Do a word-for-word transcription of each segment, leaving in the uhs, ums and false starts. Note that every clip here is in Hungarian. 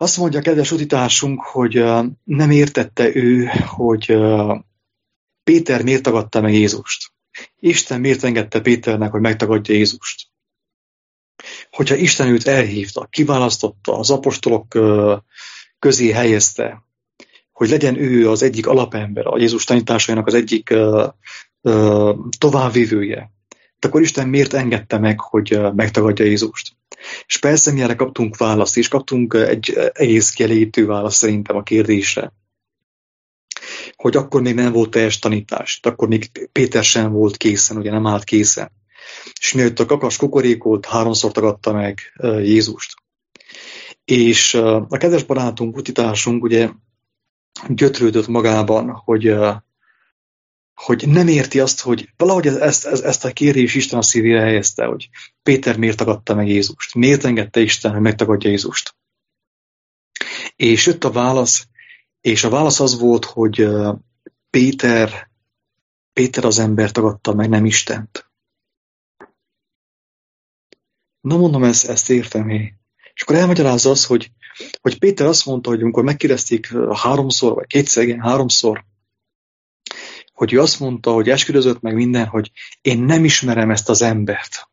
Azt mondja a kedves utitársunk, hogy nem értette ő, hogy Péter miért tagadta meg Jézust. Isten miért engedte Péternek, hogy megtagadja Jézust. Hogyha Isten őt elhívta, kiválasztotta, az apostolok közé helyezte, hogy legyen ő az egyik alapember, a Jézus tanításainak az egyik továbbvivője, akkor Isten miért engedte meg, hogy megtagadja Jézust? És persze mi erre kaptunk választ, és kaptunk egy egész kielégítő választ szerintem a kérdésre. Hogy akkor még nem volt teljes tanítás, akkor még Péter sem volt készen, ugye nem állt készen. És mielőtt a kakas kukorékolt, háromszor tagadta meg Jézust. És a kedves barátunk, utitársunk ugye gyötrődött magában, hogy, hogy nem érti azt, hogy valahogy ezt, ezt, ezt a kérés Isten a szívére helyezte, hogy Péter miért tagadta meg Jézust, miért engedte Isten, hogy megtagadja Jézust. És jött a válasz, és a válasz az volt, hogy Péter, Péter az ember tagadta meg, nem Istent. Na mondom, ezt, ezt értem én. És akkor elmagyarázza az, hogy, hogy Péter azt mondta, hogy amikor megkérdezték háromszor, vagy kétszer, igen, háromszor, hogy ő azt mondta, hogy esküdözött meg minden, hogy én nem ismerem ezt az embert.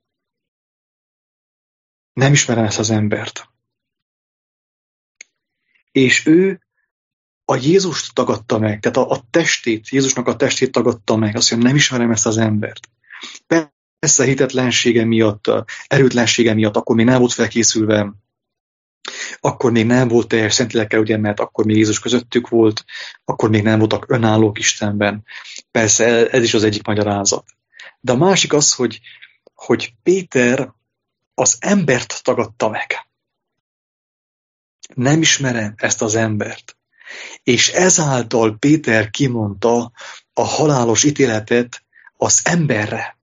Nem ismerem ezt az embert. És ő a Jézust tagadta meg, tehát a, a testét, Jézusnak a testét tagadta meg, azt mondja, nem ismerem ezt az embert. Persze hitetlensége miatt, erőtlensége miatt, akkor még nem volt felkészülve, akkor még nem volt teljes szentlélekkel, ugye, mert akkor még Jézus közöttük volt, akkor még nem voltak önállók Istenben. Persze ez is az egyik magyarázat. De a másik az, hogy, hogy Péter az embert tagadta meg. Nem ismerem ezt az embert. És ezáltal Péter kimondta a halálos ítéletet az emberre.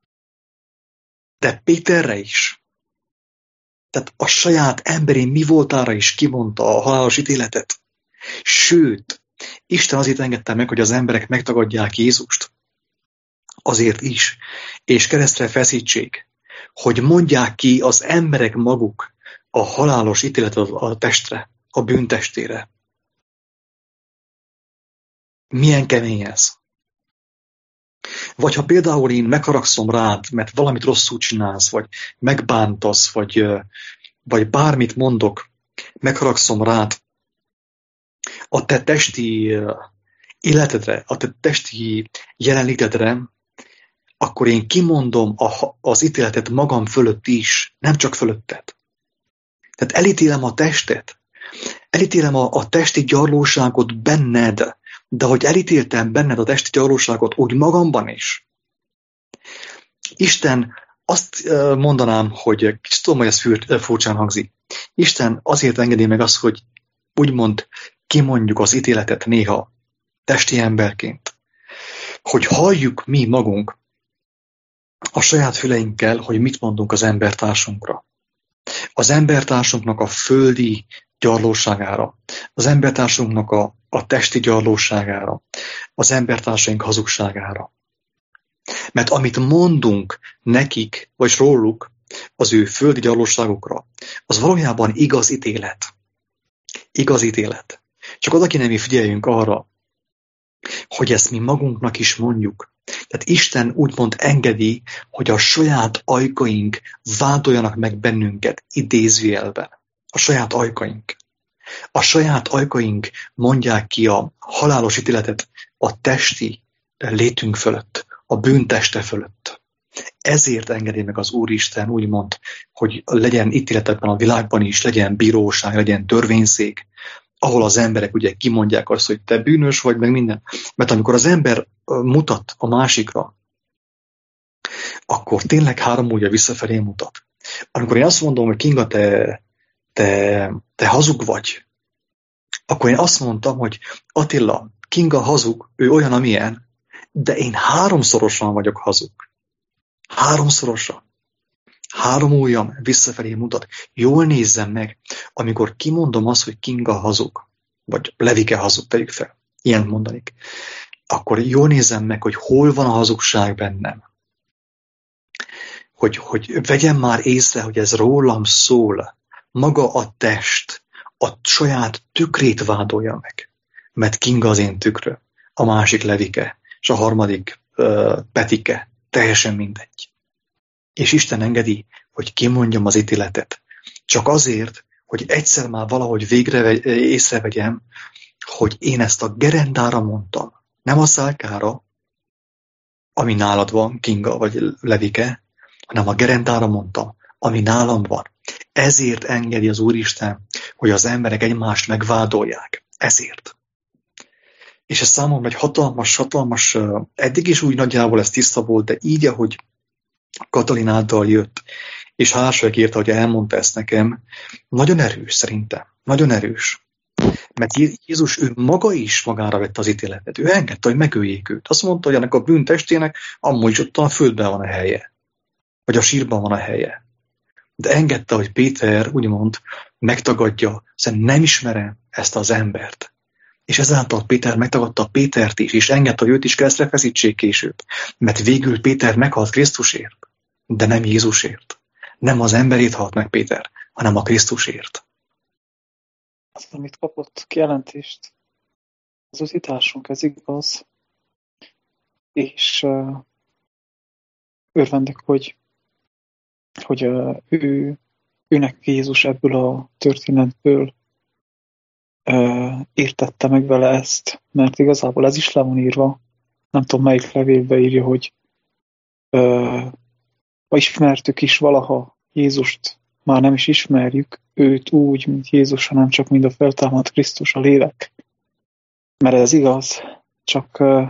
De Péterre is. Tehát a saját emberi mi voltára is kimondta a halálos ítéletet. Sőt, Isten azért engedte meg, hogy az emberek megtagadják Jézust. Azért is. És keresztre feszítsék, hogy mondják ki az emberek maguk a halálos ítéletet a testre, a bűntestére. Milyen kemény ez? Vagy ha például én megharagszom rád, mert valamit rosszul csinálsz, vagy megbántasz, vagy, vagy bármit mondok, megharagszom rád, a te testi életedre, a te testi jelenlétedre, akkor én kimondom az ítéletet magam fölött is, nem csak fölötted. Tehát elítélem a testet, elítélem a, a testi gyarlóságot benned, de hogy elítéltem benned a testi gyarlóságot, úgy magamban is. Isten, azt mondanám, hogy kicsit tudom, hogy ez furcsán hangzik. Isten azért engedi meg azt, hogy úgymond kimondjuk az ítéletet néha testi emberként. Hogy halljuk mi magunk a saját füleinkkel, hogy mit mondunk az embertársunkra. Az embertársunknak a földi gyarlóságára, az embertársunknak a, a testi gyarlóságára, az embertársaink hazugságára. Mert amit mondunk nekik, vagy róluk, az ő földi gyarlóságukra, az valójában igaz ítélet. Igaz ítélet. Csak oda kéne mi figyeljünk arra, hogy ezt mi magunknak is mondjuk. Tehát Isten úgymond engedi, hogy a saját ajkaink vádoljanak meg bennünket idézőjelben. A saját ajkaink. A saját ajkaink mondják ki a halálos ítéletet a testi létünk fölött, a bűnteste fölött. Ezért engedi meg az Úristen úgymond, hogy legyen ítélet ebben a világban is, legyen bíróság, legyen törvényszék, ahol az emberek ugye kimondják azt, hogy te bűnös vagy, meg minden. Mert amikor az ember mutat a másikra, akkor tényleg három ujja visszafelé mutat. Amikor én azt mondom, hogy Kinga, te, te, te hazug vagy, akkor én azt mondtam, hogy Attila, Kinga hazug, ő olyan, amilyen, de én háromszorosan vagyok hazug. Háromszorosan. Három ujjam visszafelé mutat. Jól nézzem meg, amikor kimondom azt, hogy Kinga hazug, vagy Levike hazug, tegyük fel, ilyen mondanik, akkor jól nézzem meg, hogy hol van a hazugság bennem. Hogy, hogy vegyem már észre, hogy ez rólam szól. Maga a test, a saját tükrét vádolja meg. Mert Kinga az én tükröm, a másik Levike, és a harmadik uh, Petike, teljesen mindegy. És Isten engedi, hogy kimondjam az ítéletet. Csak azért, hogy egyszer már valahogy végre észrevegyem, hogy én ezt a gerendára mondtam, nem a szálkára, ami nálad van, Kinga vagy Levike, hanem a gerendára mondtam, ami nálam van. Ezért engedi az Úristen, hogy az emberek egymást megvádolják. Ezért. És ez számomra egy hatalmas, hatalmas, eddig is úgy nagyjából ez tiszta volt, de így, ahogy Katalin által jött, és Hálásság írta, hogy elmondta ezt nekem, nagyon erős szerintem. Nagyon erős. Mert Jézus ő maga is magára vette az ítéletet. Ő engedte, hogy megöljék őt. Azt mondta, hogy ennek a bűntestének amúgy is ott a földben van a helye. Vagy a sírban van a helye. De engedte, hogy Péter úgymond megtagadja, hiszen nem ismerem ezt az embert. És ezáltal Péter megtagadta Pétert is, és engedte, hogy őt is keresztre feszítsék később. Mert végül Péter meghalt Krisztusért, de nem Jézusért. Nem az emberét halt meg Péter, hanem a Krisztusért. Az, amit kapott kijelentést, az utításunk, ez igaz. És uh, örvendek, hogy, hogy uh, ő, őnek Jézus ebből a történetből uh, értette meg vele ezt, mert igazából ez is le van írva. Nem tudom, melyik levélbe írja, hogy uh, ha ismertük is valaha Jézust, már nem is ismerjük őt úgy, mint Jézus, hanem csak mind a feltámadt Krisztus, a lélek. Mert ez igaz, csak uh,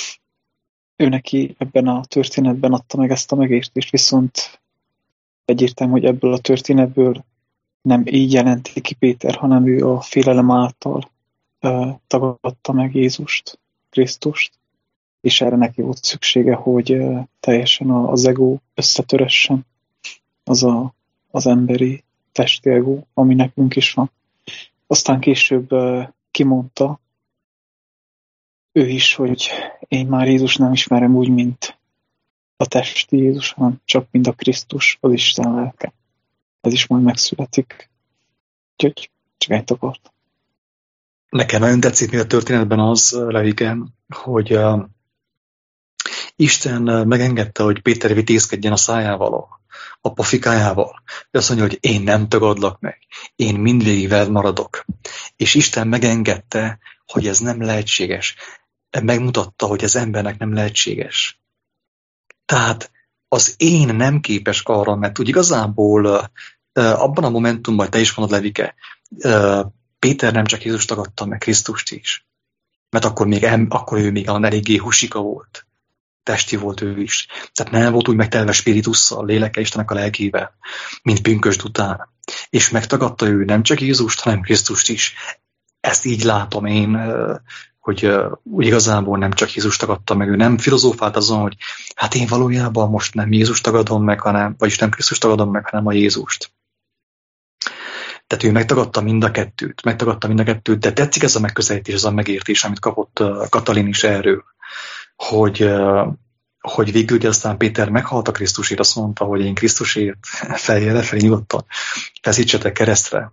ő neki ebben a történetben adta meg ezt a megértést, viszont egyértelmű, hogy ebből a történetből nem így jelenti ki Péter, hanem ő a félelem által uh, tagadta meg Jézust, Krisztust, és erre neki volt szüksége, hogy uh, teljesen az ego összetöressen, az a, az emberi testi ego, ami nekünk is van. Aztán később uh, kimondta ő is, hogy én már Jézus nem ismerem úgy, mint a testi Jézus, hanem csak mint a Krisztus, az Isten lelke. Ez is majd megszületik. Úgyhogy csak ennyit akartam. Nekem nagyon tetszik még a történetben az, Levike, hogy uh, Isten megengedte, hogy Péter vitézkedjen a szájával, a, a pofikájával. De azt mondja, hogy én nem tagadlak meg. Én mindvégig veled maradok. És Isten megengedte, hogy ez nem lehetséges. Megmutatta, hogy ez embernek nem lehetséges. Tehát az én nem képes arra, mert úgy igazából uh, abban a momentumban, te is mondod, Levike, uh, Péter nem csak Jézust tagadta, meg Krisztust is. Mert akkor, még em, akkor ő még eléggé husika volt. Testi volt ő is. Tehát nem volt úgy megtelve spiritusszal, lélekkel, Istennek a lelkével, mint pünkösd után. És megtagadta ő nem csak Jézust, hanem Krisztust is. Ezt így látom én, hogy úgy igazából nem csak Jézust tagadta meg, ő nem filozófált azon, hogy hát én valójában most nem Jézust tagadom meg, hanem, vagyis nem Krisztust tagadom meg, hanem a Jézust. Tehát ő megtagadta mind a kettőt, megtagadta mind a kettőt, de tetszik ez a megközelítés, ez a megértés, amit kapott Katalin is erről, hogy, hogy végül ugye aztán Péter meghalt a Krisztusért, azt mondta, hogy én Krisztusért feljel lefelé nyugodtan feszítsetek keresztre.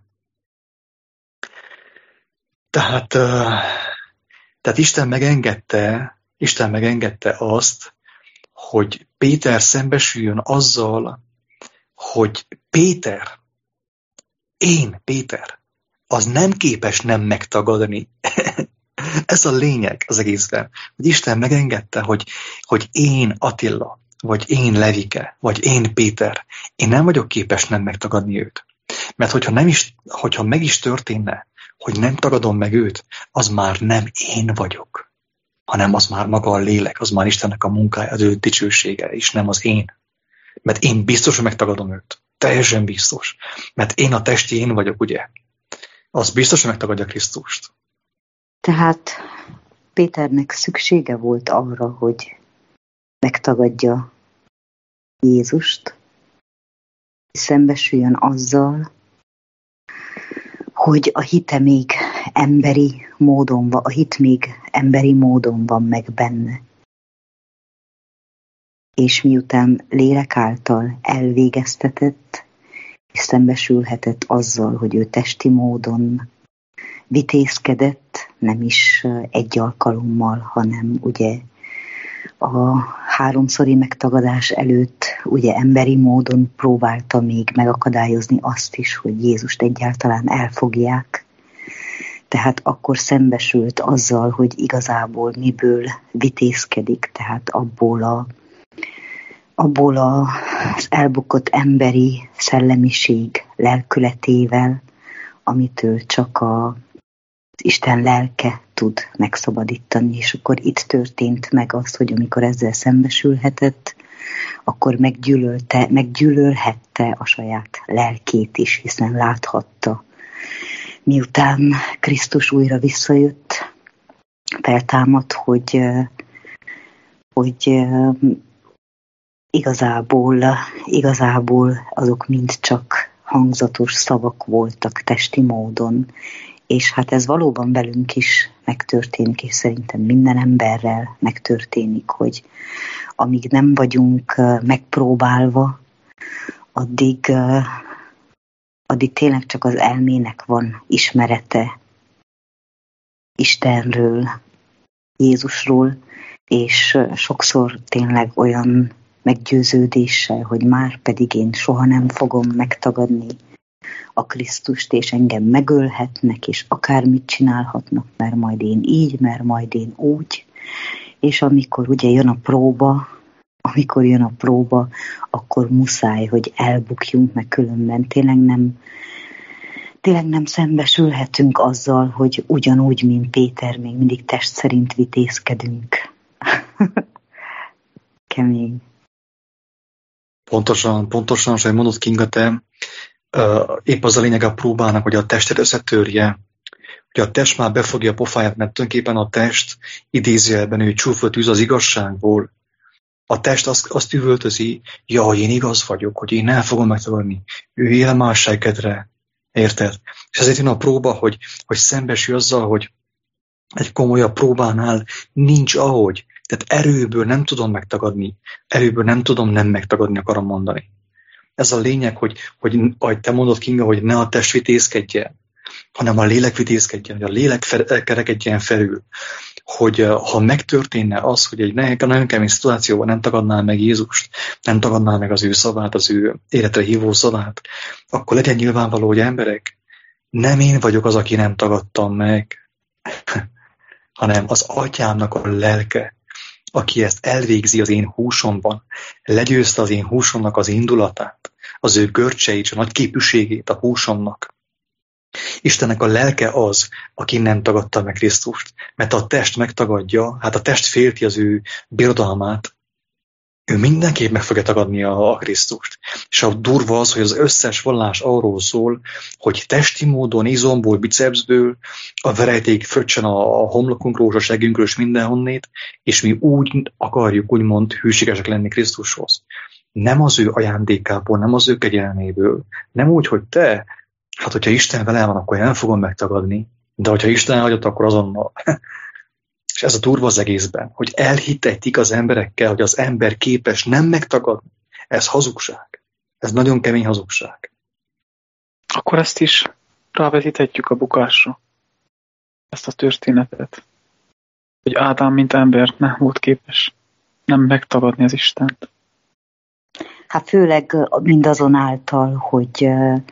Tehát, tehát Isten megengedte, Isten megengedte azt, hogy Péter szembesüljön azzal, hogy Péter, én, Péter, az nem képes nem megtagadni. Ez a lényeg az egészben, hogy Isten megengedte, hogy, hogy én Attila, vagy én Levike, vagy én Péter, én nem vagyok képes nem megtagadni őt. Mert hogyha, nem is, hogyha meg is történne, hogy nem tagadom meg őt, az már nem én vagyok, hanem az már maga a lélek, az már Istennek a munkája, az ő dicsősége, és nem az én. Mert én biztos, hogy megtagadom őt. Teljesen biztos. Mert én a testi én vagyok, ugye? Az biztos, hogy megtagadja Krisztust. Tehát Péternek szüksége volt arra, hogy megtagadja Jézust, és szembesüljön azzal, hogy a hite még emberi módon van, a hit még emberi módon van meg benne. És miután lélek által elvégeztetett, szembesülhetett azzal, hogy ő testi módon vitézkedett, nem is egy alkalommal, hanem ugye a háromszori megtagadás előtt ugye emberi módon próbálta még megakadályozni azt is, hogy Jézust egyáltalán elfogják. Tehát akkor szembesült azzal, hogy igazából miből vitézkedik, tehát abból, a, abból a, az elbukott emberi szellemiség lelkületével, amitől csak a Isten lelke tud megszabadítani, és akkor itt történt meg az, hogy amikor ezzel szembesülhetett, akkor meggyűlölte, meggyűlölhette a saját lelkét is, hiszen láthatta. Miután Krisztus újra visszajött, feltámadt, hogy, hogy igazából, igazából azok mind csak hangzatos szavak voltak testi módon, és hát ez valóban velünk is megtörténik, és szerintem minden emberrel megtörténik, hogy amíg nem vagyunk megpróbálva, addig, addig tényleg csak az elmének van ismerete Istenről, Jézusról, és sokszor tényleg olyan meggyőződéssel, hogy már pedig én soha nem fogom megtagadni a Krisztust, és engem megölhetnek, és akármit csinálhatnak, mert majd én így, mert majd én úgy. És amikor ugye jön a próba, amikor jön a próba, akkor muszáj, hogy elbukjunk, meg különben tényleg nem, tényleg nem szembesülhetünk azzal, hogy ugyanúgy, mint Péter, még mindig test szerint vitézkedünk. Kemény. Pontosan, pontosan, ahogy mondott Kinga, te, uh, épp az a lényeg a próbának, hogy a testet összetörje, hogy a test már befogja a pofáját, mert tulajdonképpen a test idézőjelben ő csúfolt űz az igazságból. A test azt, azt üvöltözi, jaj, én igaz vagyok, hogy én el fogom megtagadni. Ő él a másságedre. Érted? És ezért jön a próba, hogy, hogy szembesülj azzal, hogy egy komolyabb próbánál nincs ahogy. Tehát erőből nem tudom megtagadni. Erőből nem tudom nem megtagadni, akarom mondani. Ez a lényeg, hogy, hogy ahogy te mondod, Kinga, hogy ne a test vitézkedjen, hanem a lélek vitézkedjen, hogy a lélek kerekedjen felül. Hogy ha megtörténne az, hogy egy nagyon kemény szituációban nem tagadnál meg Jézust, nem tagadnál meg az ő szavát, az ő életre hívó szavát, akkor legyen nyilvánvaló, hogy emberek, nem én vagyok az, aki nem tagadtam meg, hanem az atyámnak a lelke, aki ezt elvégzi az én húsomban, legyőzte az én húsomnak az indulatát, az ő görcseit, a nagy képűségét a húsomnak. Istennek a lelke az, aki nem tagadta meg Krisztust, mert a test megtagadja, hát a test félti az ő birodalmát, ő mindenképp meg fogja tagadni a, a Krisztust. És a durva az, hogy az összes vallás arról szól, hogy testi módon, izomból, bicepsből a verejték fröccsen a, a homlokunkról, a segünkről és mindenhonnét, és mi úgy akarjuk, úgymond hűségesek lenni Krisztushoz. Nem az ő ajándékából, nem az ő kegyelméből, nem úgy, hogy te, hát hogyha Isten velem van, akkor én nem fogom megtagadni, de hogyha Isten hagyott, akkor azonnal. És ez a durva az egészben, hogy elhitették az emberekkel, hogy az ember képes nem megtagadni. Ez hazugság. Ez nagyon kemény hazugság. Akkor ezt is rávetíthetjük a bukásra. Ezt a történetet. Hogy Ádám, mint ember nem volt képes nem megtagadni az Istent. Hát főleg mindazonáltal, hogy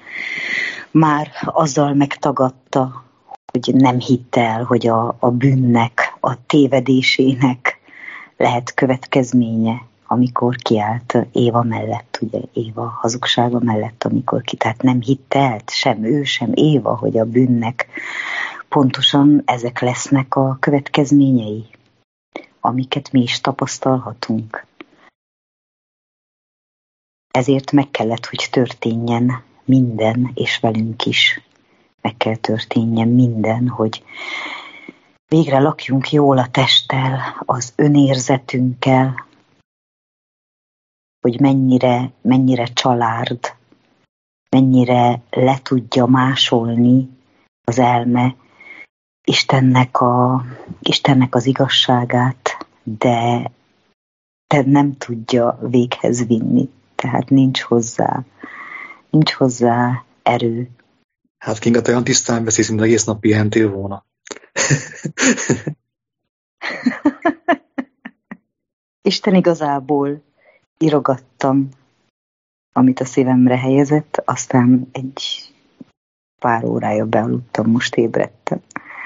már azzal megtagadta, hogy nem hitte el, hogy a, a bűnnek, a tévedésének lehet következménye, amikor kiállt Éva mellett, ugye Éva hazugsága mellett, amikor ki, tehát nem hitte el, sem ő, sem Éva, hogy a bűnnek pontosan ezek lesznek a következményei, amiket mi is tapasztalhatunk. Ezért meg kellett, hogy történjen minden, és velünk is meg kell történjen minden, hogy végre lakjunk jól a testtel, az önérzetünkkel, hogy mennyire, mennyire család, mennyire le tudja másolni az elme Istennek, a, Istennek az igazságát, de, de nem tudja véghez vinni, tehát nincs hozzá nincs hozzá erő. Hát Kinga, te olyan tisztán beszélsz, mint egész nap pihentél volna. Isten igazából írogattam, amit a szívemre helyezett, aztán egy pár órája bealudtam, most ébredtem.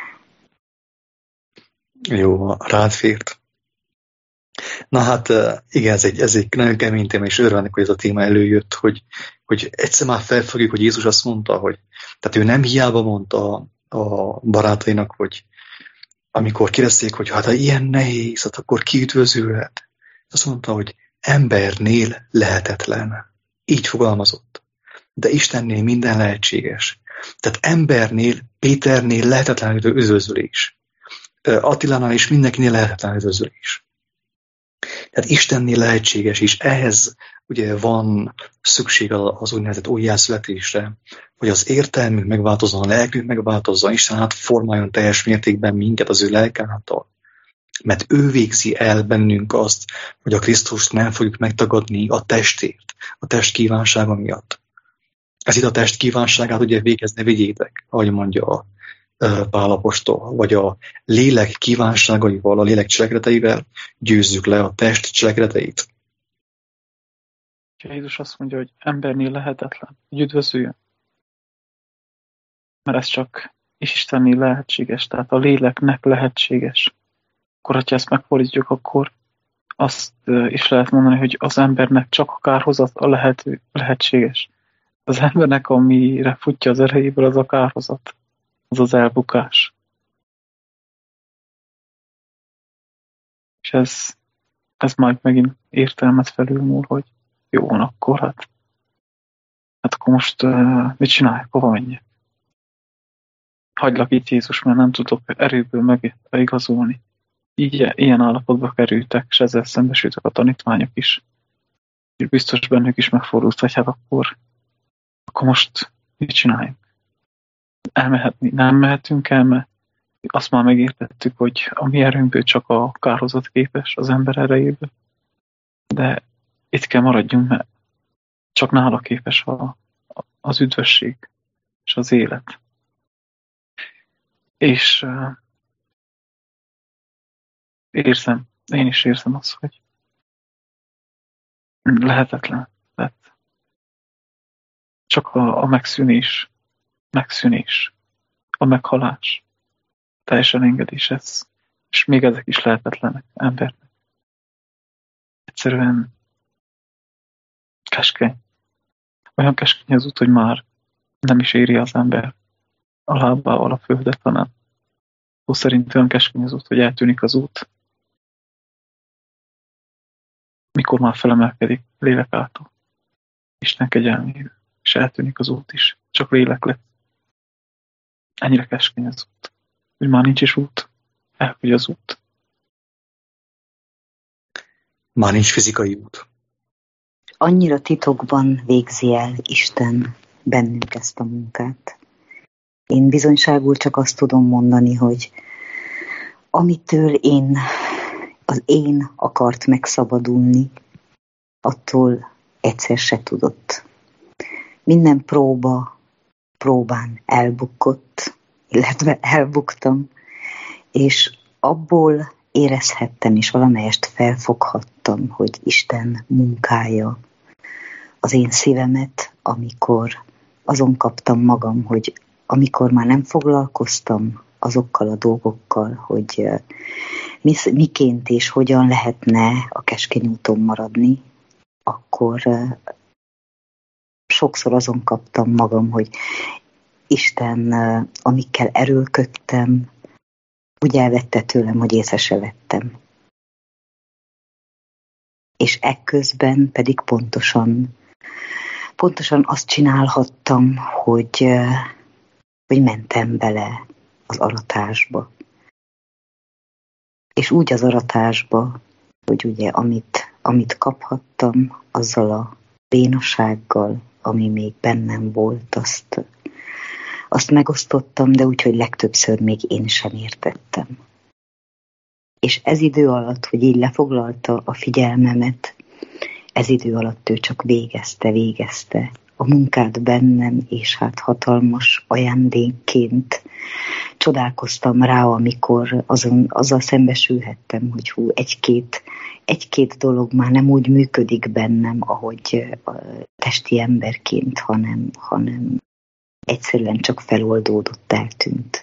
Jó, rád fért. Na hát igen, ez egy, ez egy nagyon kemény téma, és örülnek, hogy ez a téma előjött, hogy, hogy egyszer már felfogjuk, hogy Jézus azt mondta, hogy tehát ő nem hiába mondta a, a barátainak, hogy amikor kérdezték, hogy hát ha ilyen nehéz, hát akkor ki üdvözülhet? Azt mondta, hogy embernél lehetetlen. Így fogalmazott. De Istennél minden lehetséges. Tehát embernél, Péternél lehetetlen üdvözülés. Attilánál is mindenkinél lehetetlen üdvözülés. Tehát Istennél lehetséges, és ehhez ugye van szükség az úgynevezett újjászületésre, hogy az értelmünk megváltozzon, a lelkünk megváltozzon, Isten átformáljon teljes mértékben minket az ő lelke által. Mert ő végzi el bennünk azt, hogy a Krisztust nem fogjuk megtagadni a testért, a test kívánsága miatt. Ez itt a test kívánságát ugye végezni vigyétek, ahogy mondja a Pál apostol, vagy a lélek kívánságaival, a lélek cselekedeteivel győzzük le a test cselekedeteit. Jézus azt mondja, hogy embernél lehetetlen, hogy üdvözüljön. Mert ez csak Istennél lehetséges, tehát a léleknek lehetséges. Akkor, ha ezt megfordítjuk, akkor azt is lehet mondani, hogy az embernek csak a kárhozat a lehető, lehetséges. Az embernek, amire futja az erejéből, az a kárhozat. Az az elbukás. És ez, ez majd megint értelmet felülmúl, hogy jó van akkor, hát, hát akkor most uh, mit csinálják, hova menjek? Hagylak itt Jézus, mert nem tudok erőből megigazolni. Így, ilyen állapotba kerültek, és ezzel szembesültek a tanítványok is. És biztos bennük is megfordult, hogy hát akkor, akkor most mit csináljunk? Elmehetni, nem mehetünk el, mert azt már megértettük, hogy a mi erőnkből csak a kárhozat képes az ember erejéből. De itt kell maradjunk, mert csak nála képes a, az üdvösség és az élet. És uh, érzem, én is érzem azt, hogy lehetetlen lett. Csak a, a megszűnés, megszűnés, a meghalás, teljesen engedés ez, és még ezek is lehetetlenek embernek. Egyszerűen keskeny. Olyan keskeny az út, hogy már nem is éri az ember a lábával a földet, hanem szó szerint olyan keskeny az út, hogy eltűnik az út. Mikor már felemelkedik lélek által. Isten kegyelmével, és eltűnik az út is. Csak lélek lett. Ennyire keskeny az út. Hogy már nincs is út. Elfogy az út. Már nincs fizikai út. Annyira titokban végzi el Isten bennünk ezt a munkát. Én bizonyságul csak azt tudom mondani, hogy amitől én, az én akart megszabadulni, attól egyszer se tudott. Minden próba, próbán elbukott, illetve elbuktam, és abból érezhettem, és valamelyest felfoghattam, hogy Isten munkája az én szívemet, amikor azon kaptam magam, hogy amikor már nem foglalkoztam azokkal a dolgokkal, hogy miként és hogyan lehetne a keskeny úton maradni, akkor sokszor azon kaptam magam, hogy Isten, amikkel erőlködtem, úgy elvette tőlem, hogy észre se vettem. És ekközben pedig pontosan, pontosan azt csinálhattam, hogy, hogy mentem bele az aratásba. És úgy az aratásba, hogy ugye amit, amit kaphattam, azzal a bénasággal, ami még bennem volt, azt, azt megosztottam, de úgy, hogy legtöbbször még én sem értettem. És ez idő alatt, hogy így lefoglalta a figyelmemet, ez idő alatt ő csak végezte, végezte a munkát bennem, és hát hatalmas ajándékként csodálkoztam rá, amikor azon, azzal szembesülhettem, hogy hú, egy-két, egy-két dolog már nem úgy működik bennem, ahogy testi emberként, hanem, hanem egyszerűen csak feloldódott, eltűnt.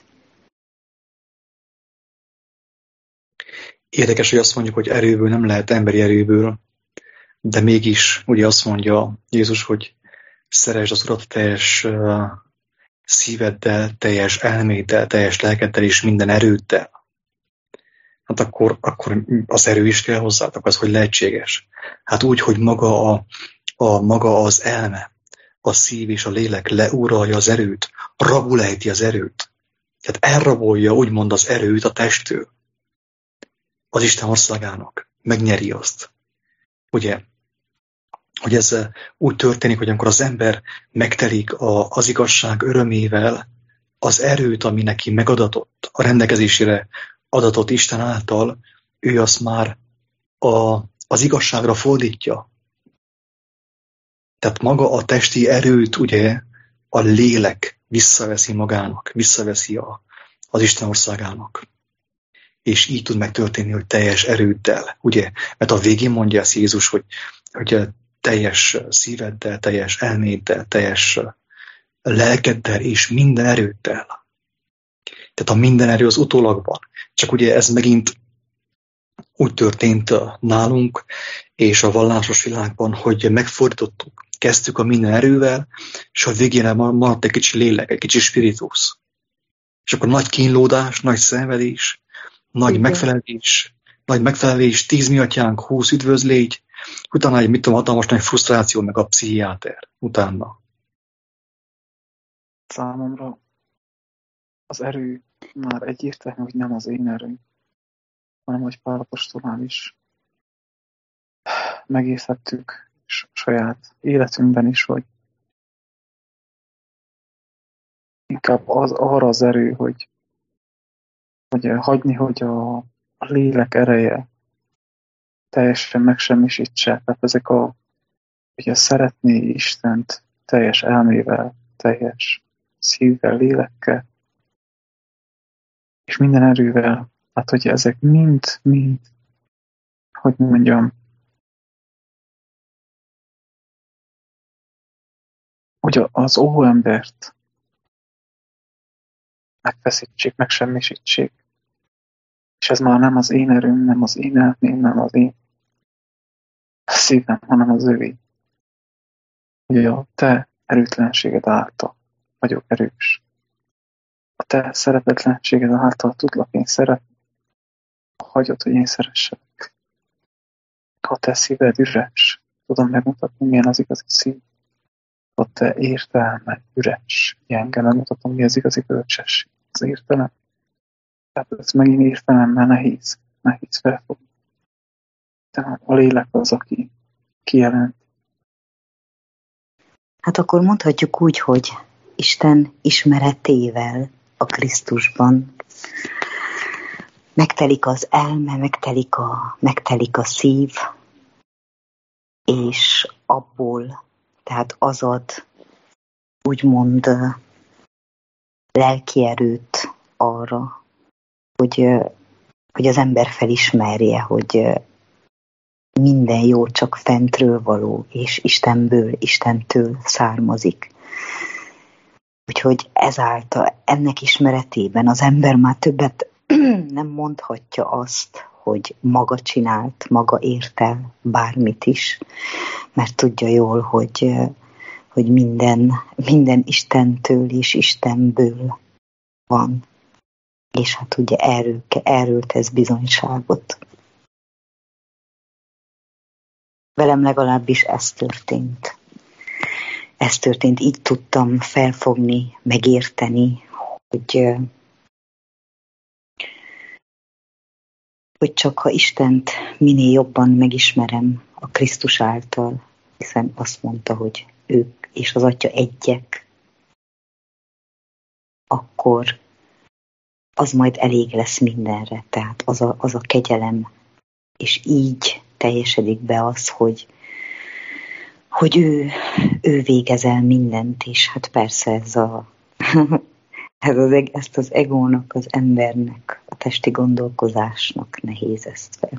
Érdekes, hogy azt mondjuk, hogy erőből nem lehet emberi erőből, de mégis ugye azt mondja Jézus, hogy szeresd az Urat teljes uh, szíveddel, teljes elméddel, teljes lelkeddel és minden erőddel. Hát akkor, akkor az erő is kell hozzá, akkor az, hogy lehetséges. Hát úgy, hogy maga, a, a, maga az elme, a szív és a lélek leuralja az erőt, rabulejti az erőt. Tehát elrabolja úgymond az erőt a testtől. Az Isten országának. Megnyeri azt. Ugye, hogy ez úgy történik, hogy amikor az ember megtelik a, az igazság örömével, az erőt, ami neki megadatott, a rendelkezésére adatott Isten által, ő azt már a, az igazságra fordítja. Tehát maga a testi erőt, ugye, a lélek visszaveszi magának, visszaveszi a, az Isten országának. És így tud megtörténni, hogy teljes erőddel, ugye? Mert a végén mondja ezt Jézus, hogy, hogy teljes szíveddel, teljes elméddel, teljes lelkeddel és minden erőddel. Tehát a minden erő az utólagban. Csak ugye ez megint úgy történt nálunk és a vallásos világban, hogy megfordítottuk, kezdtük a minden erővel, és a végére maradt egy kicsi lélek, egy kicsi spiritus. És akkor nagy kínlódás, nagy szenvedés, nagy Igen. megfelelés, nagy megfelelés, tíz mi atyánk, húsz üdvözlégy, utána egy, mit tudom, hatalmas nagy frusztráció, meg a pszichiáter utána. Számomra az erő már egyértelmű, hogy nem az én erőm, hanem hogy Pál apostolnál is megértettük, és a saját életünkben is, hogy inkább az, arra az erő, hogy, hogy hagyni, hogy a, a lélek ereje teljesen megsemmisítse. Tehát ezek a, ugye szeretné Istent teljes elmével, teljes szívvel, lélekkel, és minden erővel. Hát, hogy ezek mind, mind, hogy mondjam, hogy az óembert megfeszítsék, megsemmisítsék. És ez már nem az én erőm, nem az én elmém, nem az én szívem, hanem az övé. Hogy a te erőtlenséged által vagyok erős. A te szeretetlenséged által tudlak én szeretni. Hagyod, hogy én szeresselek. Ha te szíved üres, tudom megmutatni, milyen az igazi szív. Ha te értelme üres, gyenge, megmutatom, mi az igazi bölcsesség. Az értelem. Tehát ez megint értelemmel nehéz, nehéz felfogni. De a lélek az, aki kijelent. Hát akkor mondhatjuk úgy, hogy Isten ismeretével a Krisztusban megtelik az elme, megtelik a, megtelik a szív, és abból, tehát az ad úgymond lelki erőt arra, hogy, hogy az ember felismerje, hogy minden jó csak fentről való, és Istenből, Istentől származik. Úgyhogy ezáltal, ennek ismeretében az ember már többet nem mondhatja azt, hogy maga csinált, maga ért el bármit is, mert tudja jól, hogy, hogy minden, minden Istentől és Istenből van. És hát ugye erről, erről tesz bizonyságot. Velem legalábbis ez történt. Ez történt, így tudtam felfogni, megérteni, hogy, hogy csak ha Istent minél jobban megismerem a Krisztus által, hiszen azt mondta, hogy ők és az Atya egyek, akkor az majd elég lesz mindenre, tehát az a, az a kegyelem, és így teljesedik be az, hogy hogy ő, ő végez el mindent, és hát persze ez a, ez az, ezt az egónak, az embernek, a testi gondolkozásnak nehéz ezt fel.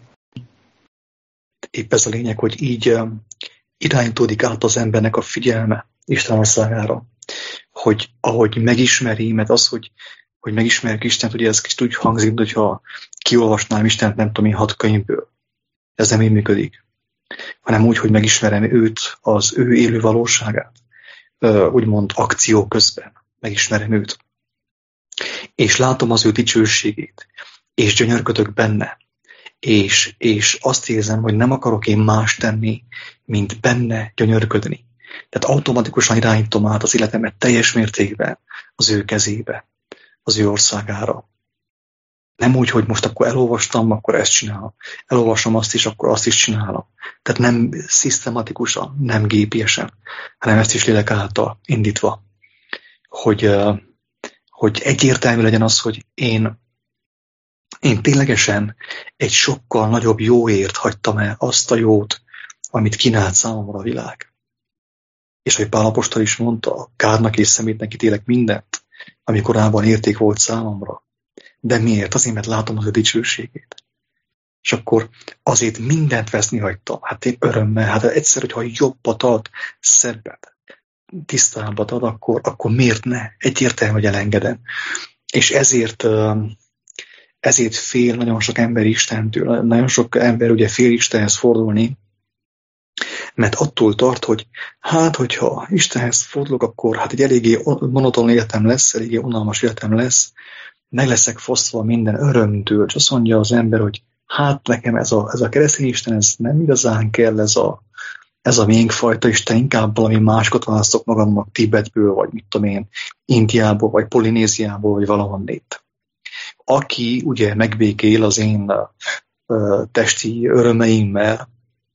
Épp ez a lényeg, hogy így um, irányítódik át az embernek a figyelme Isten országára, hogy ahogy megismeri, mert az, hogy, hogy megismerjük Istent, ugye ez kicsit úgy hangzik, hogyha kiolvasnám Istent, nem tudom én, hat könyvből. Ez nem így működik. Hanem úgy, hogy megismerem őt, az ő élő valóságát, úgymond akció közben megismerem őt. És látom az ő dicsőségét, és gyönyörködök benne, és, és azt érzem, hogy nem akarok én más tenni, mint benne gyönyörködni. Tehát automatikusan irányítom át az életemet teljes mértékben az ő kezébe, az ő országára. Nem úgy, hogy most akkor elolvastam, akkor ezt csinálom. Elolvasom azt is, akkor azt is csinálom. Tehát nem szisztematikusan, nem gépiesen, hanem ezt is lélek által indítva. Hogy, hogy egyértelmű legyen az, hogy én, én ténylegesen egy sokkal nagyobb jóért hagytam el azt a jót, amit kínált számomra a világ. És ahogy Pál apostol is mondta, kárnak és szemétnek ítélek mindent, ami korábban érték volt számomra. De miért? Azért, mert látom az ő dicsőségét. És akkor azért mindent veszni hagytam. Hát én örömmel, hát egyszer, hogyha jobbat ad, szebbet, tisztábbat ad, akkor, akkor miért ne? Egyértelmű, hogy elengedem. És ezért, ezért fél nagyon sok ember Istentől, nagyon sok ember ugye fél Istenhez fordulni, mert attól tart, hogy hát, hogyha Istenhez fordulok, akkor hát egy eléggé monoton életem lesz, eléggé unalmas életem lesz, meg leszek fosztva minden örömtől, és azt mondja az ember, hogy hát nekem ez a, ez a keresztény Isten, ez nem igazán kell, ez a, ez a miénk fajta Isten, inkább valami máskot választok magamnak Tibetből, vagy mit tudom én, Indiából, vagy Polinéziából, vagy valahonnét. Aki ugye megbékél az én uh, testi örömeimmel,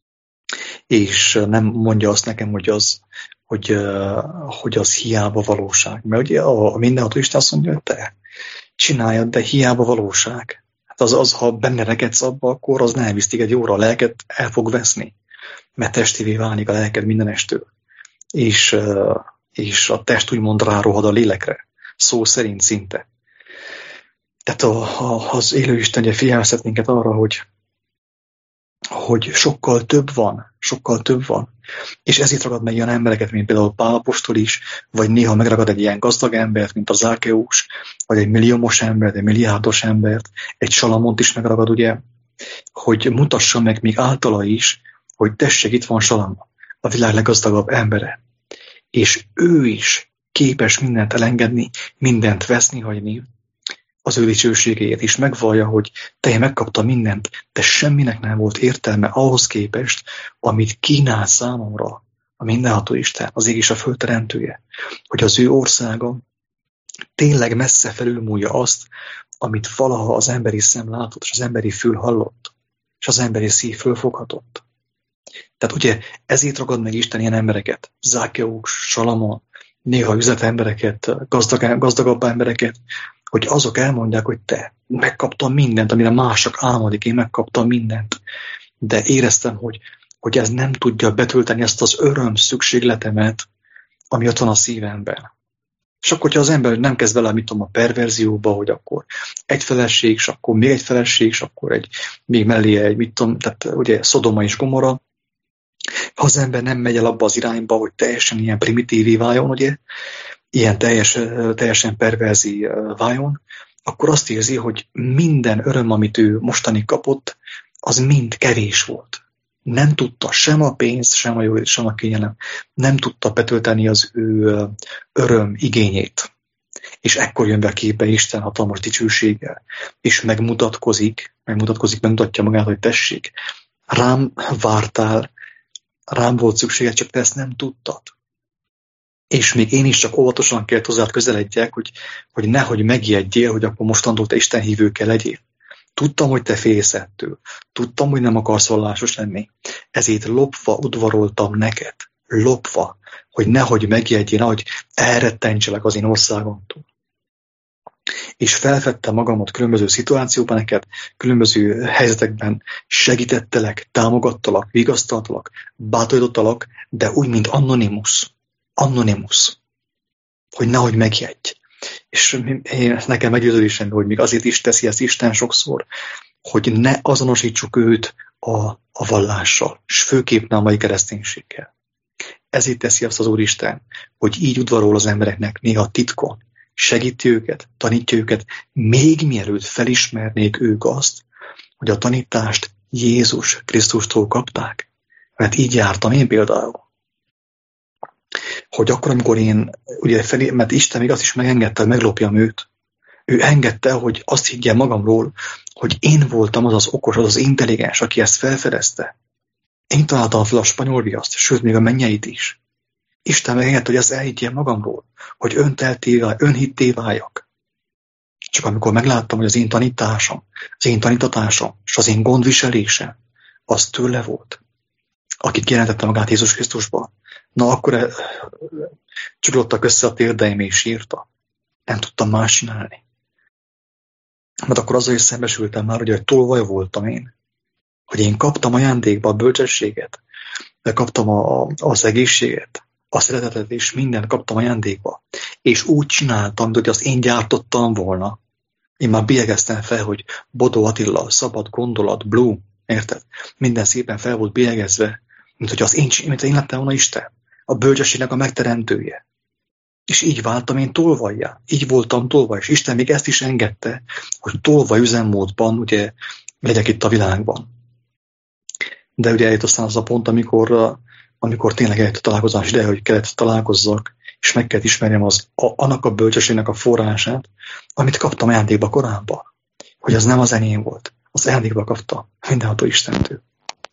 és nem mondja azt nekem, hogy az, hogy, uh, hogy az hiába valóság. Mert ugye a, a mindenható Isten azt mondja, hogy te csináljad, de hiába valóság. Hát az, az, ha benne rekedsz abba, akkor az nem visz téged jóra, a lelked el fog veszni, mert testivé válik a lelked mindenestől. És, és a test úgymond rárohad a lélekre, szó szerint szinte. Tehát a, a, az élő Isten ugye figyelmeztet minket arra, hogy, hogy sokkal több van, sokkal több van. És ezért ragad meg ilyen embereket, mint például Pál apostol is, vagy néha megragad egy ilyen gazdag embert, mint a Zákeus, vagy egy milliómos embert, egy milliárdos embert, egy Salamont is megragad, ugye, hogy mutassa meg még általa is, hogy tessék, itt van Salamon, a világ leggazdagabb embere. És ő is képes mindent elengedni, mindent veszni, hagyni, az ő dicsőségéért is megvallja, hogy te megkapta mindent, de semminek nem volt értelme ahhoz képest, amit kínál számomra a mindenható Isten, az ég és a föld teremtője, hogy az ő országa tényleg messze felülmúlja azt, amit valaha az emberi szem látott, és az emberi fül hallott, és az emberi szív fölfoghatott. Tehát ugye ezért ragad meg Isten ilyen embereket, Zákeus, Salamon, néha üzletembereket, gazdag, gazdagabb embereket, hogy azok elmondják, hogy te megkaptam mindent, amire mások álmodik, én megkaptam mindent. De éreztem, hogy, hogy ez nem tudja betölteni ezt az öröm szükségletemet, ami ott van a szívemben. És akkor, hogyha az ember nem kezd vele, mit tudom, a perverzióba, hogy akkor egy feleség, és akkor még egy feleség, és akkor egy, még mellé egy, mit tudom, tehát ugye Szodoma és Gomora, ha az ember nem megy el abba az irányba, hogy teljesen ilyen primitívé váljon, ugye, ilyen teljes, teljesen perverzi váljon, akkor azt érzi, hogy minden öröm, amit ő mostanig kapott, az mind kevés volt. Nem tudta sem a pénz, sem a jó, sem a kényelem, nem tudta betölteni az ő öröm igényét. És ekkor jön be képbe Isten hatalmas dicsőséggel, és megmutatkozik, megmutatkozik, megmutatja magát, hogy tessék, rám vártál, rám volt szükséged, csak te ezt nem tudtad. És még én is csak óvatosan kell hozzád közeledjek, hogy, hogy nehogy megijedjél, hogy akkor mostantól te Isten hívő kell legyél. Tudtam, hogy te félsz ettől. Tudtam, hogy nem akarsz vallásos lenni. Ezért lopva udvaroltam neked. Lopva, hogy nehogy megijedjél, hogy elrettentselek az én országomtól. és felfedtem magamat különböző szituációban neked, különböző helyzetekben, segítettelek, támogattalak, vigasztaltalak, bátorítottalak, de úgy, mint anonimus. Anonimus. Hogy nehogy megjegyj. És én, nekem meggyőződésem, hogy még azért is teszi ezt Isten sokszor, hogy ne azonosítsuk őt a, a vallással, és főképp nem a mai kereszténységgel. Ezért teszi azt az Úristen, hogy így udvarol az embereknek néha titkon, segíti őket, tanítja őket, még mielőtt felismernék ők azt, hogy a tanítást Jézus Krisztustól kapták. Mert így jártam én például. Hogy akkor, amikor én, ugye felé, mert Isten még azt is megengedte, hogy meglopjam őt. Ő engedte, hogy azt higgye magamról, hogy én voltam az az okos, az az intelligens, aki ezt felfedezte. Én találtam fel a spanyol viaszt, sőt, még a mennyeit is. Isten megengedte, hogy ezt elhiggye magamról, hogy öntelté, önhitté váljak. Csak amikor megláttam, hogy az én tanításom, az én tanítatásom, és az én gondviselésem, az tőle volt, akit jelentette magát Jézus Krisztusban, na akkor csuklottak össze a térdeim és írta. Nem tudtam más csinálni. Mert akkor azzal is szembesültem már, hogy tolvaj voltam én. Hogy én kaptam ajándékba a bölcsességet, de kaptam a, az egészséget, a szeretetet és mindent kaptam ajándékba. És úgy csináltam, hogy azt én gyártottam volna. Én már bélyegeztem fel, hogy Bodó Attila, szabad gondolat, Blue, érted? Minden szépen fel volt bélyegezve, mint hogy az én, mint én lettem volna Isten. A bölcsességnek a megteremtője. És így váltam én tolvajjá. Így voltam tolvaj, és Isten még ezt is engedte, hogy tolvaj üzemmódban ugye legyek itt a világban. De ugye eljött aztán az a pont, amikor, amikor tényleg eljött a találkozás ideje, hogy kellett találkozzak, és meg kellett ismerjem az, a, annak a bölcsességnek a forrását, amit kaptam ajándékba korábban. Hogy az nem az enyém volt. Az ajándékba kapta mindenható Istentől.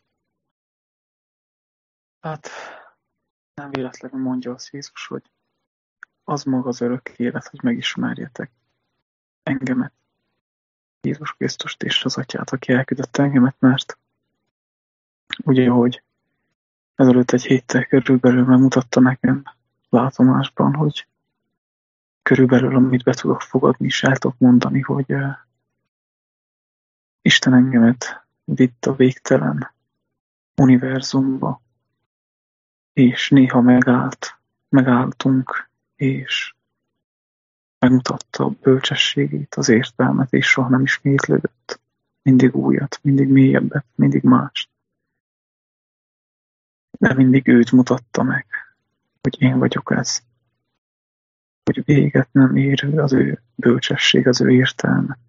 Hát nem véletlenül mondja az Jézus, hogy az maga az örök élet, hogy megismerjetek engemet, Jézus Krisztust és az Atyát, aki elküldött engemet, mert ugye, hogy ezelőtt egy héttel körülbelül megmutatta nekem látomásban, hogy körülbelül amit be tudok fogadni, és el tudok mondani, hogy uh, Isten engemet vitt a végtelen univerzumba, és néha megállt, megálltunk, és megmutatta a bölcsességét, az értelmet, és soha nem ismétlődött. Mindig újat, mindig mélyebbet, mindig mást. De mindig őt mutatta meg, hogy én vagyok ez. Hogy véget nem érő az ő bölcsesség, az ő értelme.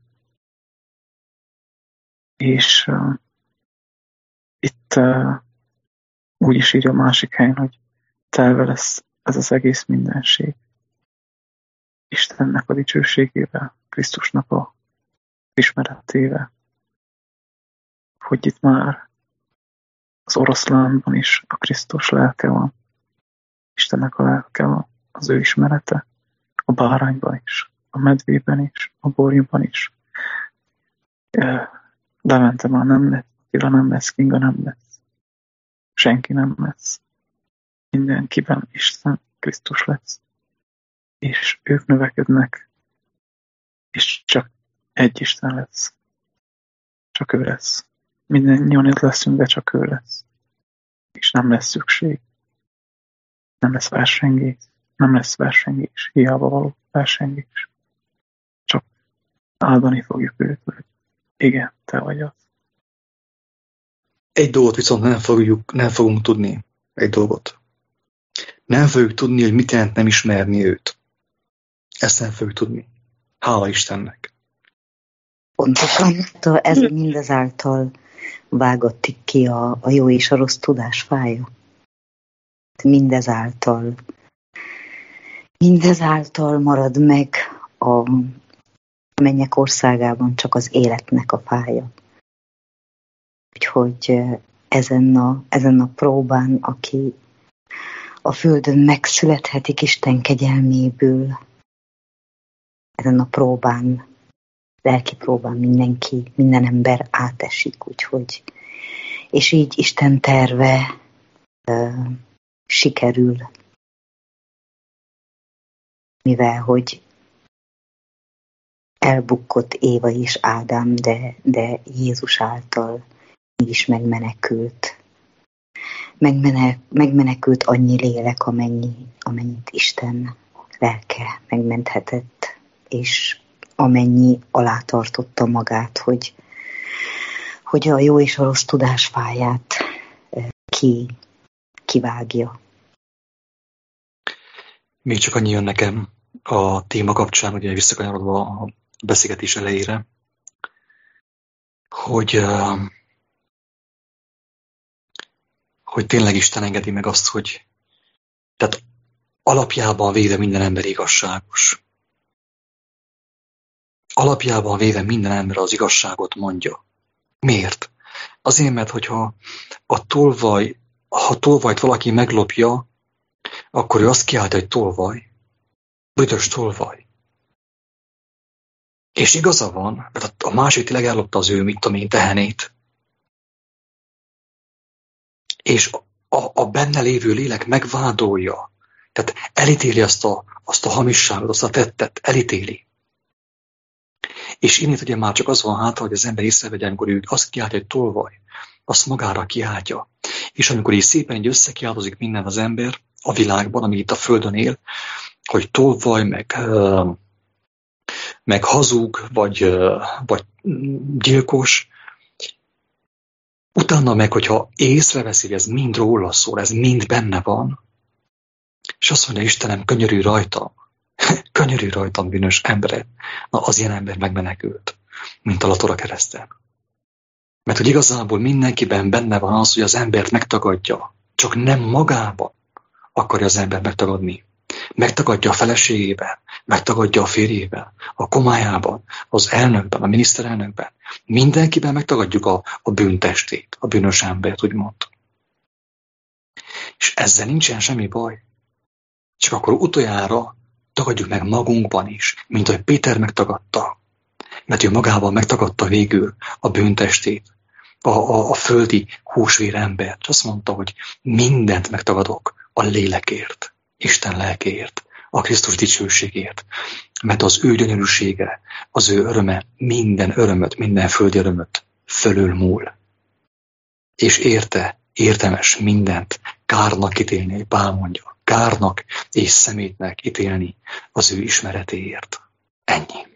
És uh, itt uh, úgy is írja a másik helyen, hogy telve lesz ez az egész mindenség. Istennek a dicsőségével, Krisztusnak a ismeretével. Hogy itt már az oroszlánban is a Krisztus lelke van. Istennek a lelke van, az ő ismerete. A bárányban is, a medvében is, a borjúban is. Levente már nem lesz, Attila nem lesz, Kinga nem lesz. Senki nem lesz. Mindenkiben Isten, Krisztus lesz. És ők növekednek, és csak egy Isten lesz. Csak ő lesz. Mindennyian itt leszünk, de csak ő lesz. És nem lesz szükség. Nem lesz versengés. Nem lesz versengés. Hiába való versengés. Csak áldani fogjuk őt, hogy igen, te vagy az. Egy dolgot viszont nem, fogjuk, nem fogunk tudni. Egy dolgot. Nem fogjuk tudni, hogy mit jelent nem ismerni őt. Ezt nem fogjuk tudni. Hála Istennek. Pontosan, ez mindezáltal vágattik ki a, a jó és a rossz tudás fája. Mindezáltal mindezáltal marad meg a mennyek országában csak az életnek a fája. Úgyhogy ezen a, ezen a próbán, aki a földön megszülethetik Isten kegyelméből, ezen a próbán, lelki próbán mindenki, minden ember átesik, úgyhogy, és így Isten terve uh, sikerül, mivel hogy elbukkott Éva és Ádám, de, de Jézus által mégis megmenekült. Megmene, megmenekült annyi lélek, amennyi, amennyit Isten lelke megmenthetett, és amennyi alátartotta magát, hogy, hogy a jó és a rossz tudás fáját ki, kivágja. Még csak annyi jön nekem a téma kapcsán, ugye visszakanyarodva a beszélgetés elejére, hogy, hogy tényleg Isten engedi meg azt, hogy tehát alapjában véve minden ember igazságos. Alapjában véve minden ember az igazságot mondja. Miért? Azért, mert hogyha a tolvaj, ha tolvajt valaki meglopja, akkor ő azt kiáltja, hogy tolvaj. Büdös tolvaj. És igaza van, mert a másik tényleg ellopta az ő, mit tudom én, tehenét. És a, a benne lévő lélek megvádolja. Tehát elítéli azt a, azt a hamisságot, azt a tettet, elítéli. És innét ugye már csak az van hátra, hogy az ember észrevegye, amikor ő azt kiáltja, hogy tolvaj, azt magára kiáltja. És amikor így szépen így összekiáltozik minden az ember a világban, ami itt a Földön él, hogy tolvaj, meg, meg hazug, vagy, vagy gyilkos, utána meg, hogyha észreveszi, hogy ez mind róla szól, ez mind benne van, és azt mondja, Istenem, könyörülj rajtam, könyörülj rajtam, bűnös embered. Na, az ilyen ember megmenekült, mint a latora kereszten. Mert hogy igazából mindenkiben benne van az, hogy az embert megtagadja, csak nem magában akarja az ember megtagadni. Megtagadja a feleségében, megtagadja a férjében, a komályában, az elnökben, a miniszterelnökben. Mindenkiben megtagadjuk a, a bűntestét, a bűnös embert, úgymond. És ezzel nincsen semmi baj. Csak akkor utoljára tagadjuk meg magunkban is, mint hogy Péter megtagadta. Mert ő magában megtagadta végül a bűntestét, a, a, a földi húsvér embert. És azt mondta, hogy mindent megtagadok a lélekért, Isten lelkéért, a Krisztus dicsőségért. Mert az ő gyönyörűsége, az ő öröme minden örömöt, minden földi örömöt fölül múl. És érte, érdemes mindent kárnak ítélni, hogy Pál mondja, kárnak és szemétnek ítélni az ő ismeretéért. Ennyi.